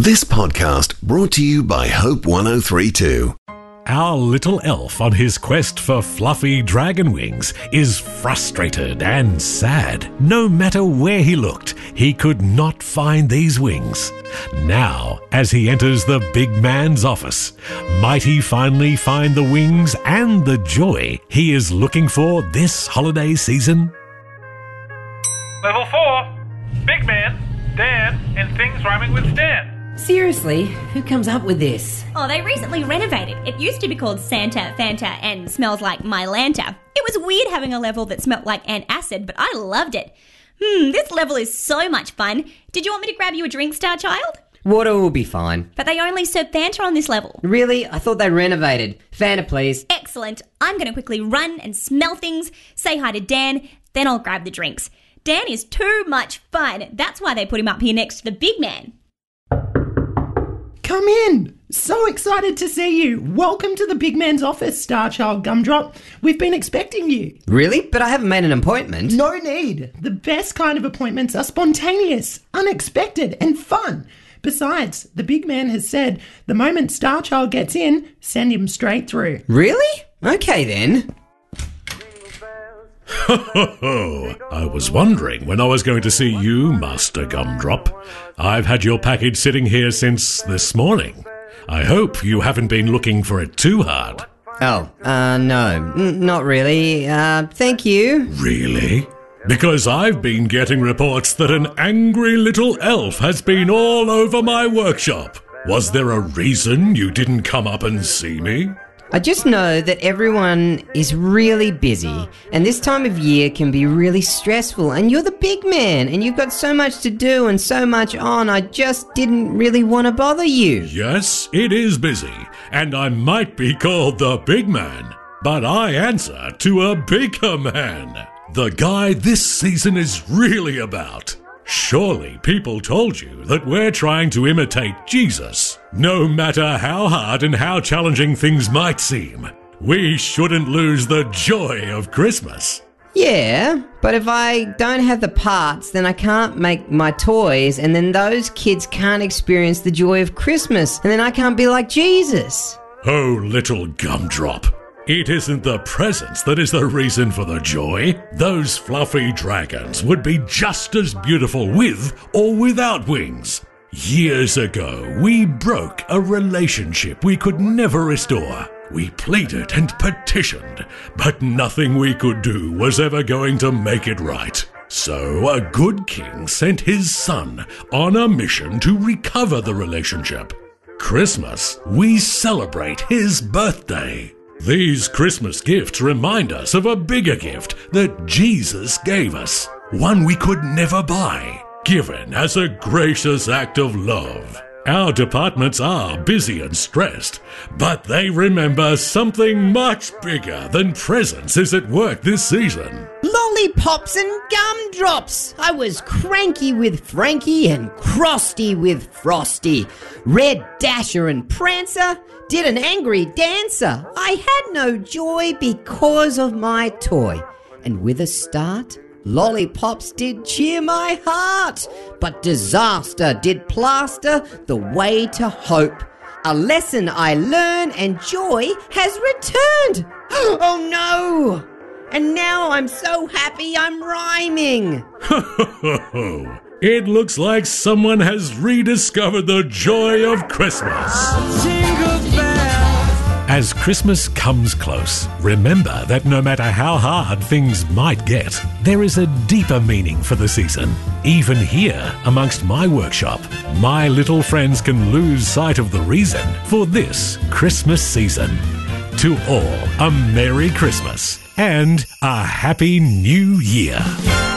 This podcast brought to you by Hope 103.2. Our little elf on his quest for fluffy dragon wings is frustrated and sad. No matter where he looked, he could not find these wings. Now, as he enters the big man's office, might he finally find the wings and the joy he is looking for this holiday season? Level 4, Big Man, Dan, and things rhyming with Stan. Seriously, who comes up with this? Oh, they recently renovated. It used to be called Santa, Fanta, and Smells Like My Lanta. It was weird having a level that smelt like antacid, but I loved it. This level is so much fun. Did you want me to grab you a drink, Star Child? Water will be fine. But they only serve Fanta on this level. Really? I thought they renovated. Fanta, please. Excellent. I'm going to quickly run and smell things, say hi to Dan, then I'll grab the drinks. Dan is too much fun. That's why they put him up here next to the big man. Come in. So excited to see you. Welcome to the big man's office, Starchild Gumdrop. We've been expecting you. Really? But I haven't made an appointment. No need. The best kind of appointments are spontaneous, unexpected, and fun. Besides, the big man has said the moment Starchild gets in, send him straight through. Really? Okay then. Ho, ho, ho. I was wondering when I was going to see you, Master Gumdrop. I've had your package sitting here since this morning. I hope you haven't been looking for it too hard. Oh, no, not really. Thank you. Really? Because I've been getting reports that an angry little elf has been all over my workshop. Was there a reason you didn't come up and see me? I just know that everyone is really busy, and this time of year can be really stressful, and you're the big man, and you've got so much to do and so much on, I just didn't really want to bother you. Yes, it is busy, and I might be called the big man, but I answer to a bigger man. The guy this season is really about. Surely people told you that we're trying to imitate Jesus. No matter how hard and how challenging things might seem, we shouldn't lose the joy of Christmas. Yeah, but if I don't have the parts, then I can't make my toys, and then those kids can't experience the joy of Christmas, and then I can't be like Jesus. Oh, little Gumdrop. It isn't the presents that is the reason for the joy. Those fluffy dragons would be just as beautiful with or without wings. Years ago, we broke a relationship we could never restore. We pleaded and petitioned, but nothing we could do was ever going to make it right. So a good king sent his son on a mission to recover the relationship. Christmas, we celebrate his birthday. These Christmas gifts remind us of a bigger gift that Jesus gave us, one we could never buy, given as a gracious act of love. Our departments are busy and stressed, but they remember something much bigger than presents is at work this season. Lollipops and gumdrops. I was cranky with Frankie and crusty with Frosty. Red Dasher and Prancer did an angry dancer. I had no joy because of my toy. And with a start, lollipops did cheer my heart, but disaster did plaster the way to hope. A lesson I learned and joy has returned. Oh no! And now I'm so happy I'm rhyming. It looks like someone has rediscovered the joy of Christmas. As Christmas comes close, remember that no matter how hard things might get, there is a deeper meaning for the season. Even here, amongst my workshop, my little friends can lose sight of the reason for this Christmas season. To all, a Merry Christmas and a Happy New Year.